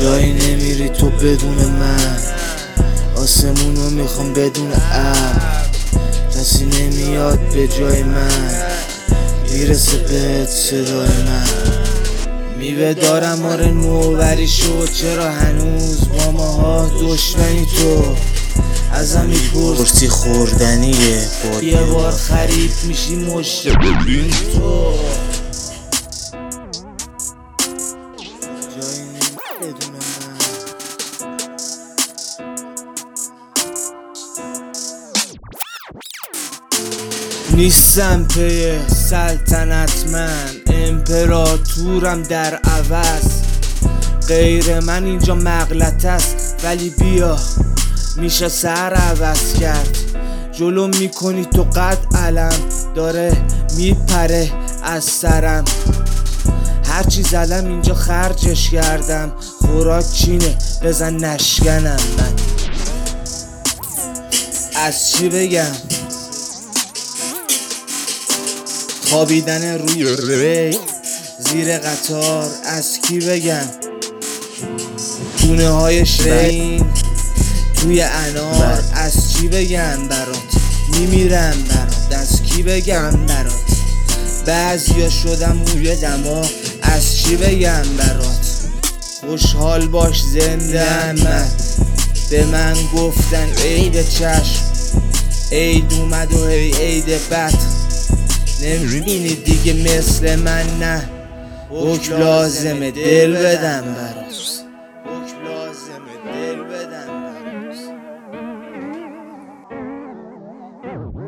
جایی نمیری تو بدون من، آسمونو میخوام بدون ابر، کسی نمیاد به جای من، میرسه بهت صدای من. میوه دارم آره نوبری شد، چرا هنوز با ماها دشمنی تو؟ ازم میپرسی خوردنیه، یه بار خرید میشی مشت ببین تو. جایی نمیری بدون من. نیستم پی سلطنت، من امپراتورم در عوض، غیر من اینجا مغلط است، ولی بیا میشه سر عوض کرد. جلو میکنی تو قد علم داره میپره از سرم، هرچی زدم اینجا خرجش کردم، خوراک چینه بزن نشکنم. من از چی بگم؟ خوابیدن روی ری زیر قطار از کی بگم؟ دونه های شرین توی انار از چی بگم برات؟ میمیرم برات از کی بگم برات؟ بعضیا شدم موی دماغ از چی بگم برات؟ خوشحال باش زنده من، به من گفتن عید چشم، عید اومد و هی عید بد، نمیبینی دیگه مثل من نه، حکم لازمه دل بدم برات، حکم لازمه دل بدم برات.